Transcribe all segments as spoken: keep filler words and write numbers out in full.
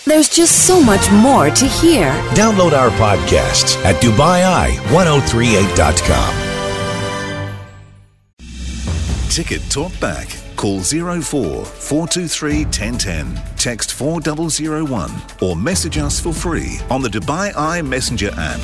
There's just so much more to hear. Download our podcasts at Dubai Eye ten thirty-eight dot com. Ticket Talk Back. Call zero four four two three one zero one zero, text four zero zero one, or message us for free on the Dubai Eye Messenger app.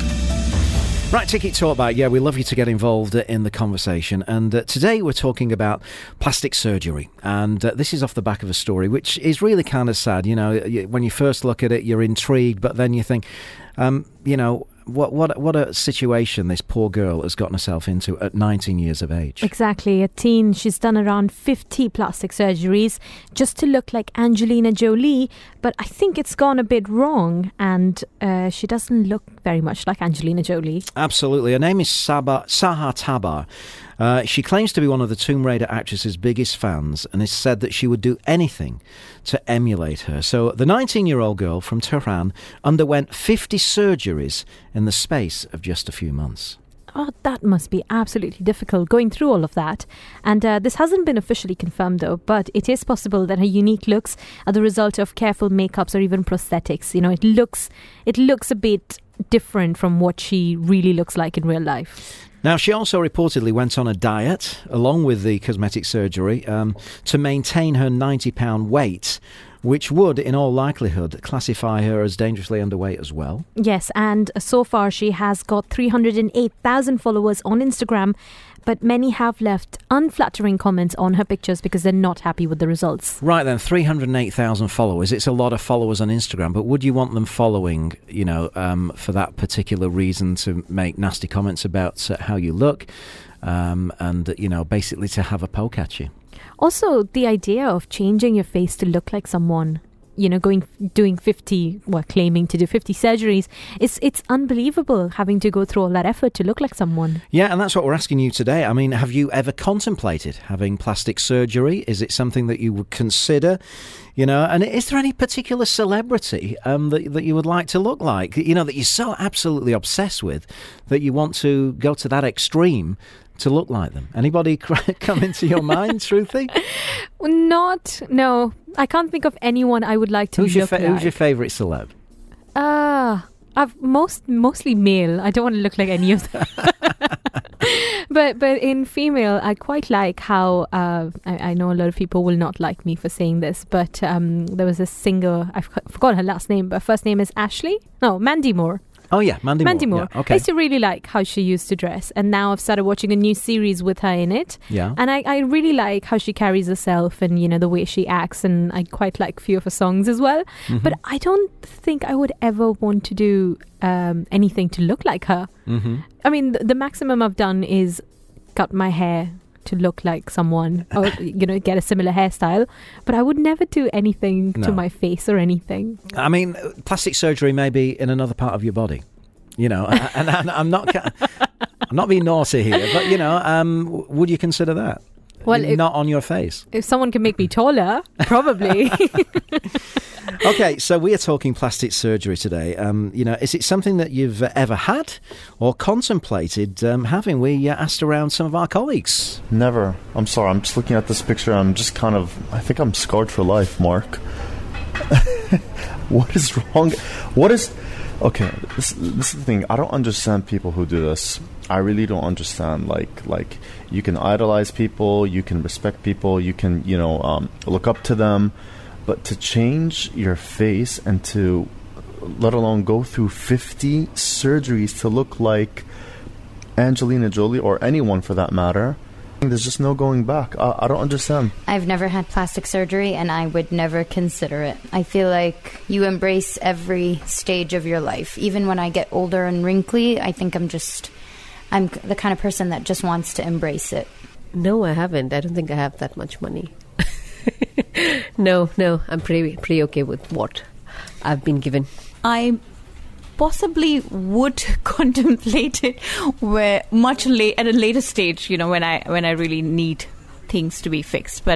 Right, Ticket Talk Back. Yeah, we love you to get involved uh, in the conversation. And uh, today we're talking about plastic surgery. And uh, this is off the back of a story which is really kind of sad. You know, when you first look at it, you're intrigued, but then you think, um, you know, What what what a situation this poor girl has gotten herself into at nineteen years of age. Exactly. A teen, she's done around fifty plastic surgeries just to look like Angelina Jolie, but I think it's gone a bit wrong, and uh, she doesn't look very much like Angelina Jolie. Absolutely. Her name is Saba, Saha Tabar. Uh, she claims to be one of the Tomb Raider actress's biggest fans and has said that she would do anything to emulate her. So the nineteen-year-old girl from Tehran underwent fifty surgeries in the space of just a few months. Oh, that must be absolutely difficult going through all of that. And uh, this hasn't been officially confirmed though, but it is possible that her unique looks are the result of careful makeups or even prosthetics. You know, it looks it looks a bit different from what she really looks like in real life. Now, she also reportedly went on a diet, along with the cosmetic surgery, um, to maintain her ninety pound weight, which would, in all likelihood, classify her as dangerously underweight as well. Yes, and so far she has got three hundred eight thousand followers on Instagram, but many have left unflattering comments on her pictures because they're not happy with the results. Right then, three hundred eight thousand followers. It's a lot of followers on Instagram, but would you want them following, you know, um, for that particular reason, to make nasty comments about uh, how you look um, and, you know, basically to have a poke at you? Also, the idea of changing your face to look like someone, you know, going doing fifty, well, claiming to do fifty surgeries, it's it's unbelievable having to go through all that effort to look like someone. Yeah, and that's what we're asking you today. I mean, have you ever contemplated having plastic surgery? Is it something that you would consider? You know, and is there any particular celebrity um, that that you would like to look like? You know, that you're so absolutely obsessed with that you want to go to that extreme to look like them? Anybody come into your mind, Shruti? Not, no. I can't think of anyone I would like to who's look your fa- like. Who's your favourite celeb? Uh, I've most mostly male. I don't want to look like any of them. but but in female, I quite like how uh, I, I know a lot of people will not like me for saying this, but um, there was a singer. I forgot her last name, but her first name is Ashley. No, Mandy Moore. Oh yeah, Mandy, Mandy Moore. Moore. Yeah, okay. I used to really like how she used to dress, and now I've started watching a new series with her in it. Yeah. And I, I really like how she carries herself, and you know the way she acts, and I quite like a few of her songs as well. Mm-hmm. But I don't think I would ever want to do um, anything to look like her. Mm-hmm. I mean, the, the maximum I've done is cut my hair to look like someone, or you know, get a similar hairstyle, but I would never do anything No. to my face or anything. I mean, plastic surgery may be in another part of your body, you know, and, and I'm not, I'm not being naughty here, but you know, um, would you consider that? Well, if, not on your face. If someone can make me taller, probably. Okay, so we are talking plastic surgery today. Um, you know, is it something that you've uh, ever had or contemplated um, having? We uh, asked around some of our colleagues. Never. I'm sorry. I'm just looking at this picture. I'm just kind of. I think I'm scarred for life, Mark. What is wrong? What is? Okay, this, this is the thing. I don't understand people who do this. I really don't understand. Like, like you can idolize people, you can respect people, you can, you know, um, look up to them. But to change your face and to, let alone go through fifty surgeries to look like Angelina Jolie or anyone for that matter, there's just no going back. I, I don't understand. I've never had plastic surgery and I would never consider it. I feel like you embrace every stage of your life. Even when I get older and wrinkly, I think I'm just, I'm the kind of person that just wants to embrace it. No, I haven't. I don't think I have that much money. No, no, I'm pretty pretty okay with what I've been given. I possibly would contemplate it where much late at a later stage, you know, when I when I really need things to be fixed. But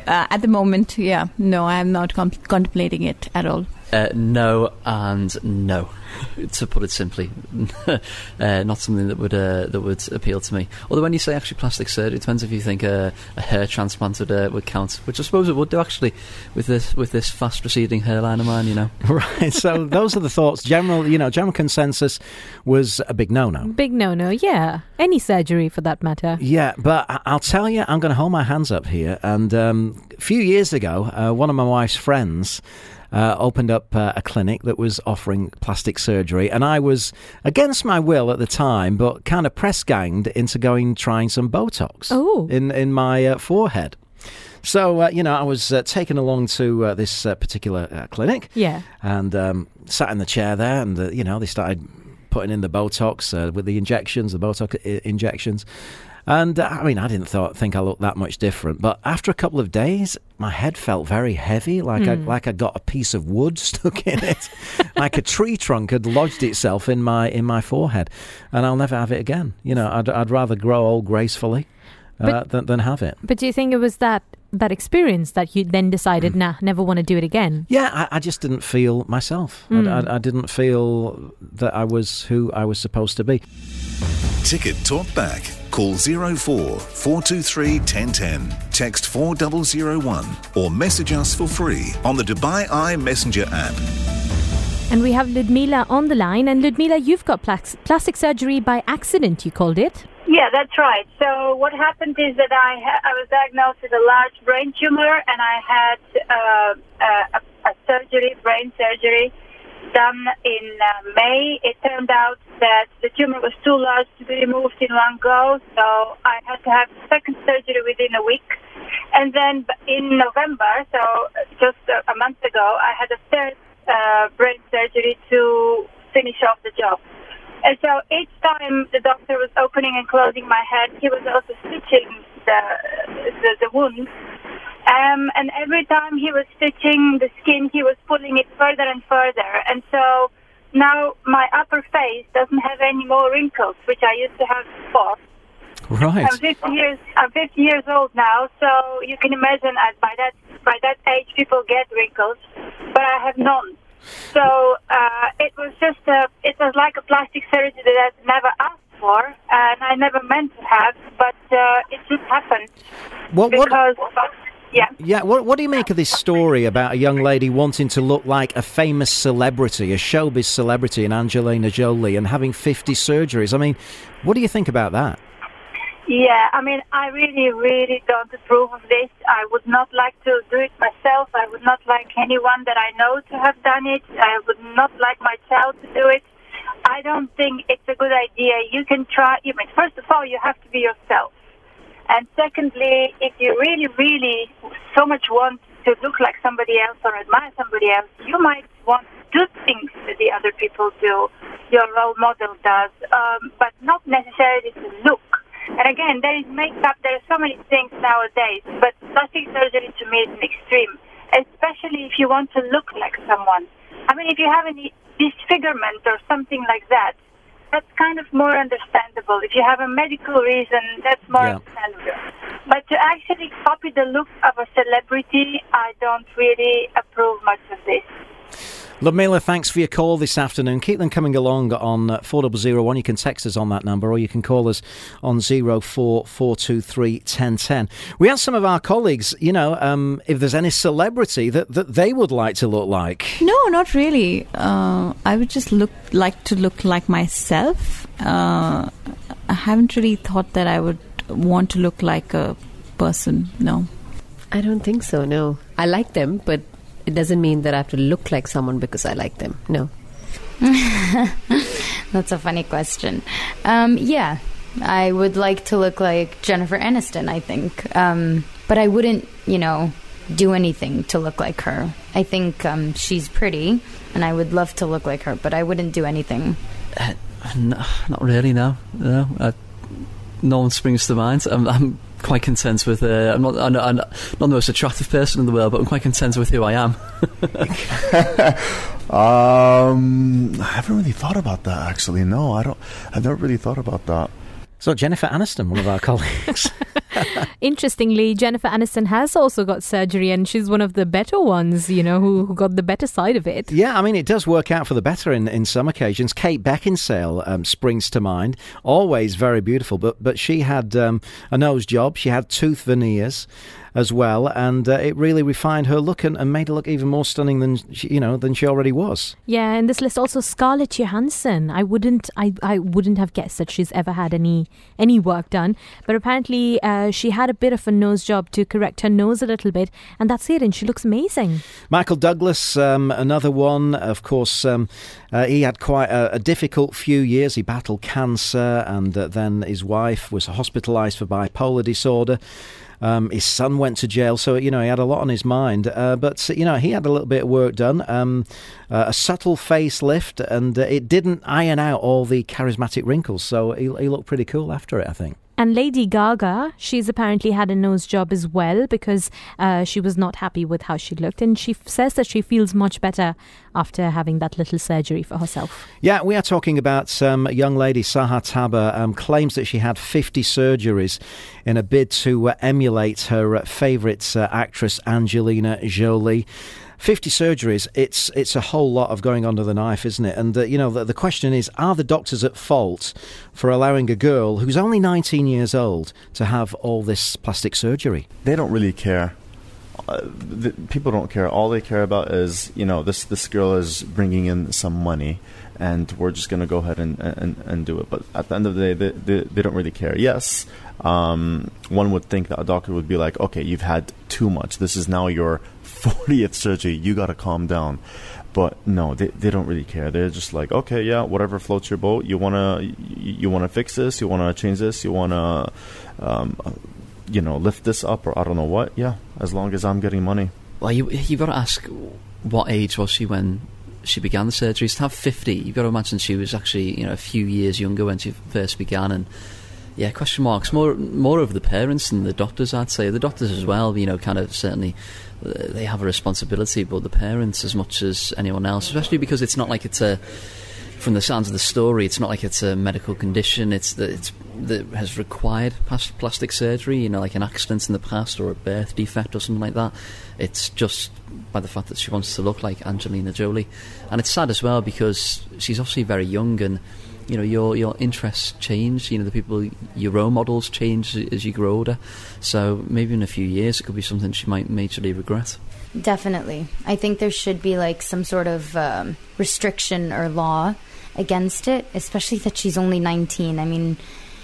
uh, at the moment, yeah, no, I am not com- contemplating it at all. Uh, no and no, to put it simply. uh, not something that would uh, that would appeal to me. Although when you say actually plastic surgery, it depends if you think uh, a hair transplant would, uh, would count, which I suppose it would do actually with this with this fast receding hairline of mine, you know. Right. So those are the thoughts. General, you know, general consensus was a big no-no. Big no-no. Yeah, any surgery for that matter. Yeah, but I- I'll tell you, I'm going to hold my hands up here. And um, a few years ago, uh, one of my wife's friends. Uh, opened up uh, a clinic that was offering plastic surgery, and I was against my will at the time, but kind of press ganged into going trying some Botox oh. in in my uh, forehead. So uh, you know, I was uh, taken along to uh, this uh, particular uh, clinic, yeah, and um, sat in the chair there, and uh, you know, they started putting in the Botox uh, with the injections, the Botox I- injections. And, uh, I mean, I didn't thought, think I looked that much different. But after a couple of days, my head felt very heavy, like mm. I like I got a piece of wood stuck in it. Like a tree trunk had lodged itself in my in my forehead. And I'll never have it again. You know, I'd, I'd rather grow old gracefully uh, but, than, than have it. But do you think it was that, that experience that you then decided, mm. nah, never want to do it again? Yeah, I, I just didn't feel myself. Mm. I, I, I didn't feel that I was who I was supposed to be. Ticket Talk Back. Call zero four four two three one zero one zero, text four zero zero one or message us for free on the Dubai Eye Messenger app. And we have Ludmila on the line. And Ludmila, you've got plas- plastic surgery by accident, you called it. Yeah, that's right. So what happened is that I ha- I was diagnosed with a large brain tumor, and I had uh, a, a surgery, brain surgery, done in uh, May. It turned out that the tumor was too large to be removed in one go, so I had to have second surgery within a week. And then in November, so just a, a month ago, I had a third uh, brain surgery to finish off the job. And so each time the doctor was opening and closing my head, he was also stitching the the, the wound. Um, and every time he was stitching the skin, he was pulling it further and further. And so now my upper face doesn't have any more wrinkles, which I used to have before. Right. I'm fifty years. I'm fifty years old now, so you can imagine at by that by that age people get wrinkles, but I have none. So uh, it was just a, it was like a plastic surgery that I never asked for, and I never meant to have, but uh, it just happened. What, because, what, yeah. Yeah, what, what do you make of this story about a young lady wanting to look like a famous celebrity, a showbiz celebrity in Angelina Jolie, and having fifty surgeries? I mean, what do you think about that? Yeah, I mean, I really, really don't approve of this. I would not like to do it myself. I would not like anyone that I know to have done it. I would not like my child to do it. I don't think it's a good idea. You can try. I mean, first of all, you have to be yourself. And secondly, if you really, really so much want to look like somebody else or admire somebody else, you might want to do things that the other people do, your role model does, um, but not necessarily to look. And again, there is makeup, there are so many things nowadays, but plastic surgery to me is an extreme, especially if you want to look like someone. I mean, if you have any disfigurement or something like that, that's kind of more understandable. If you have a medical reason, that's more yeah. understandable. But to actually copy the look of a celebrity, I don't really approve much of this. Ludmila, thanks for your call this afternoon. Keep them coming along on uh, four zero zero one. You can text us on that number, or you can call us on zero four four two three one zero one zero. We asked some of our colleagues, you know, um, if there's any celebrity that, that they would like to look like. No, not really. Uh, I would just look like to look like myself. Uh, I haven't really thought that I would want to look like a person. No. I don't think so, no. I like them, but it doesn't mean that I have to look like someone because I like them. No. That's a funny question. Um, yeah, I would like to look like Jennifer Aniston, I think. Um, but I wouldn't, you know, do anything to look like her. I think um, she's pretty, and I would love to look like her, but I wouldn't do anything. Uh, no, not really, no. No, uh, no one springs to mind. I'm... I'm quite content with uh, I'm not I'm not, I'm not the most attractive person in the world, but I'm quite content with who I am. um, I haven't really thought about that, actually. No, I don't. I've never really thought about that. So Jennifer Aniston, one of our colleagues. Interestingly, Jennifer Aniston has also got surgery, and she's one of the better ones, you know, who, who got the better side of it. Yeah, I mean, it does work out for the better in, in some occasions. Kate Beckinsale um, springs to mind. Always very beautiful, but but she had um, a nose job. She had tooth veneers as well, and uh, it really refined her look and, and made her look even more stunning than she, you know than she already was. Yeah, in this list also Scarlett Johansson. I wouldn't, I, I wouldn't have guessed that she's ever had any any work done, but apparently uh, she had a bit of a nose job to correct her nose a little bit, and that's it. And she looks amazing. Michael Douglas, um, another one, of course. Um, uh, he had quite a, a difficult few years. He battled cancer, and uh, then his wife was hospitalised for bipolar disorder. Um, his son went to jail, so, you know, he had a lot on his mind. Uh, but, you know, he had a little bit of work done, um, uh, a subtle facelift, and uh, it didn't iron out all the charismatic wrinkles. So he, he looked pretty cool after it, I think. And Lady Gaga, she's apparently had a nose job as well, because uh, she was not happy with how she looked. And she f- says that she feels much better after having that little surgery for herself. Yeah, we are talking about um, a young lady, Saha Taber, um, claims that she had fifty surgeries in a bid to uh, emulate her uh, favourite uh, actress, Angelina Jolie. fifty surgeries, it's it's a whole lot of going under the knife, isn't it? And, uh, you know, the, the question is, are the doctors at fault for allowing a girl who's only nineteen years old to have all this plastic surgery? They don't really care. Uh, the, people don't care. All they care about is, you know, this this girl is bringing in some money, and we're just going to go ahead and, and, and do it. But at the end of the day, they, they, they don't really care. Yes, um, one would think that a doctor would be like, okay, you've had too much. This is now your fortieth surgery. You got to calm down. But no, they they don't really care. They're just like, okay, yeah, whatever floats your boat. You wanna you, you wanna fix this. You wanna change this. You wanna, um, you know, lift this up, or I don't know what. Yeah, as long as I'm getting money. Well, you you've got to ask, what age was she when she began the surgeries? To have fifty, you've got to imagine she was actually, you know, a few years younger when she first began. And yeah, question marks. More more of the parents than the doctors, I'd say. The doctors as well, you know, kind of certainly uh, they have a responsibility, but the parents as much as anyone else, especially because it's not like it's a, from the sounds of the story, it's not like it's a medical condition. It's that it's that has required plastic surgery, you know, like an accident in the past or a birth defect or something like that. It's just by the fact that she wants to look like Angelina Jolie. And it's sad as well because she's obviously very young, and you know, your your interests change. You know, the people, your role models change as you grow older. So maybe in a few years it could be something she might majorly regret. Definitely. I think there should be like some sort of um, restriction or law against it, especially that she's only nineteen. I mean,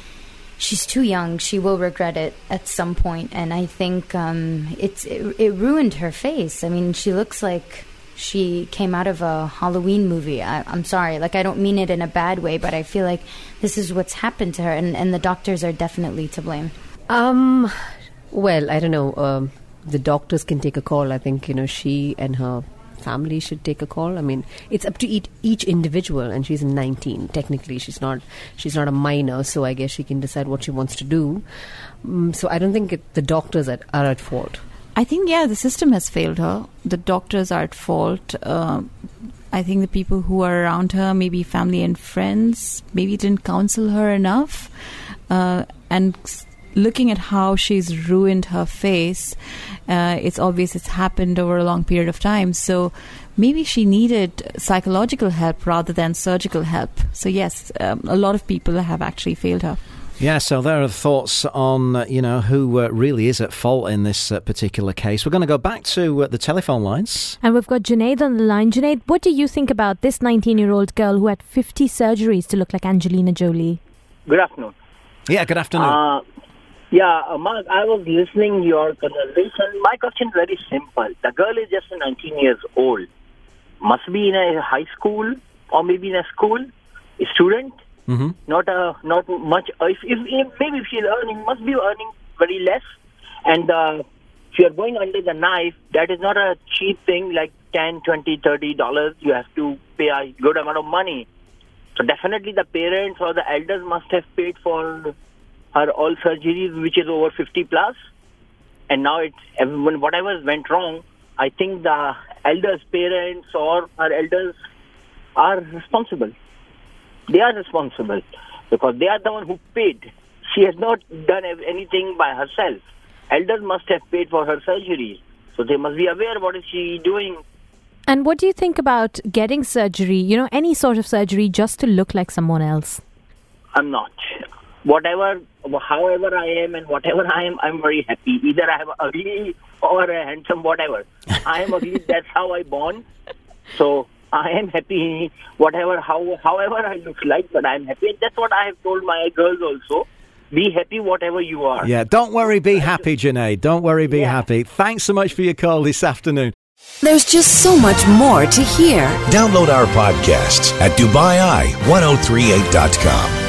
she's too young. She will regret it at some point, and I think um, it's it, it ruined her face. I mean, she looks like she came out of a Halloween movie. I, I'm sorry, like I don't mean it in a bad way, but I feel like this is what's happened to her, and, and the doctors are definitely to blame. Um, well, I don't know. Um, the doctors can take a call. I think, you know, she and her family should take a call. I mean, it's up to each, each individual, and she's nineteen. Technically, she's not she's not a minor, so I guess she can decide what she wants to do. Um, so I don't think it, the doctors are, are at fault. I think, yeah, the system has failed her. The doctors are at fault. Uh, I think the people who are around her, maybe family and friends, maybe didn't counsel her enough. Uh, and looking at how she's ruined her face, uh, it's obvious it's happened over a long period of time. So maybe she needed psychological help rather than surgical help. So yes, um, a lot of people have actually failed her. Yeah, so there are thoughts on, uh, you know, who uh, really is at fault in this uh, particular case. We're going to go back to uh, the telephone lines. And we've got Junaid on the line. Junaid, what do you think about this nineteen-year-old girl who had fifty surgeries to look like Angelina Jolie? Good afternoon. Yeah, good afternoon. Uh, yeah, uh, Mark, I was listening your conversation. My question is very simple. The girl is just nineteen years old. Must be in a high school or maybe in a school, a student. Mm-hmm. Not uh, not much. If, if, if maybe if she's earning, must be earning very less. And uh, if you're going under the knife, that is not a cheap thing like ten, twenty, thirty dollars. You have to pay a good amount of money. So definitely the parents or the elders must have paid for her all surgeries, which is over fifty plus. And now it's everyone, whatever went wrong, I think the elders' parents or her elders are responsible. They are responsible because they are the one who paid. she has not done anything by herself. Elders must have paid for her surgeries. So they must be aware what is she doing. And what do you think about getting surgery, you know, any sort of surgery just to look like someone else? I'm not. Whatever, however I am and whatever I am, I'm very happy. Either I am ugly or a handsome, whatever. I am ugly, that's how I born. So I am happy, whatever, how, however I look like, but I'm happy. And that's what I have told my girls also. Be happy whatever you are. Yeah, don't worry, be happy, Junaid. Don't worry, be Yeah. happy. Thanks so much for your call this afternoon. There's just so much more to hear. Download our podcasts at Dubai Eye ten thirty-eight dot com.